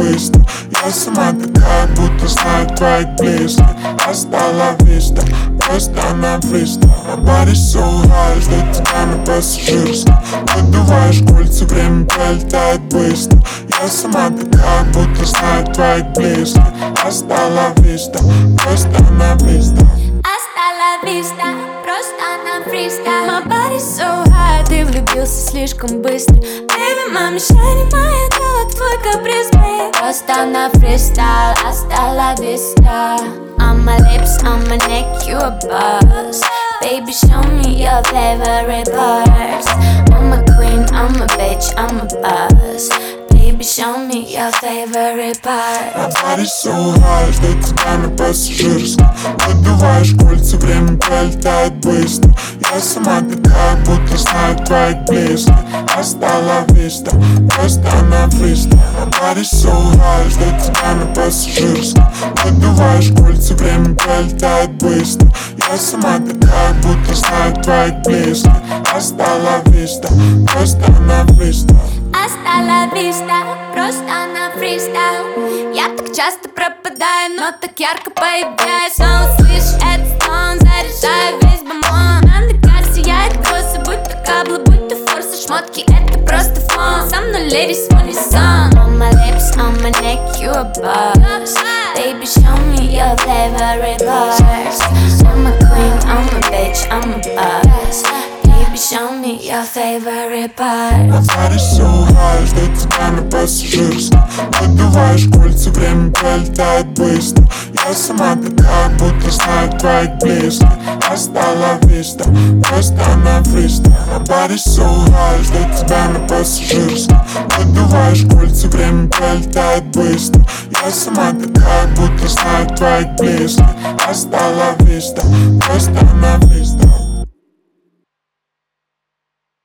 быстро. Я сама такая, будто знаю твоих близких. Hasta la vista, просто на фристайл. Body so high, ждет тебя на пассажирском. Выдуваешь кольца, время пролетает быстро. Я сама такая, будто знаю твоих близких. Hasta la vista, просто на фристайл. Hasta la vista, просто на фристайл. My body so high, ты влюбился слишком быстро. Baby, мама, мишень, моя тело, твой каприз, babe. Просто на фристайл, hasta la vista. On my lips, on my neck, you a boss. Baby, show me your favorite parts. I'm a queen, I'm a bitch, I'm a boss. Baby, show me your favorite part. My body so high, ждет тебя на пассажирском. Выдуваешь кольца, время пролетает быстро. Я сама такая, будто знаю твоих близких. Hasta la vista, просто на фристайл. My body so high, ждет тебя на пассажирском. Выдуваешь кольца, время пролетает быстро. Я сама такая, будто знаю твоих близких. Hasta la vista, просто на фристайл. Hasta la vista, просто на фристайл. Я так часто пропадаю, но так ярко появляюсь. Снова слышишь этот стон, заряжаю весь бомбон. Андекар сияет косо, будь то каблы, будь то форсы. Шмотки это просто фон, со мной леди в унисон. On my lips, on my neck, you a boss. Baby, show me your favorite parts. I'm a queen, I'm a bitch, I'm a boss. Baby, show me your favorite parts. My body so high, ждет тебя на пассажирском. Выдуваешь кольца, время пролетает быстро. Я сама такая, будто знаю твоих близких. Hasta la vista, просто на фристайл. My body so high, ждет тебя на пассажирском. Выдуваешь кольца, время пролетает быстро. Я сама такая, будто знаю твоих близких. Hasta la vista, просто на фристайл.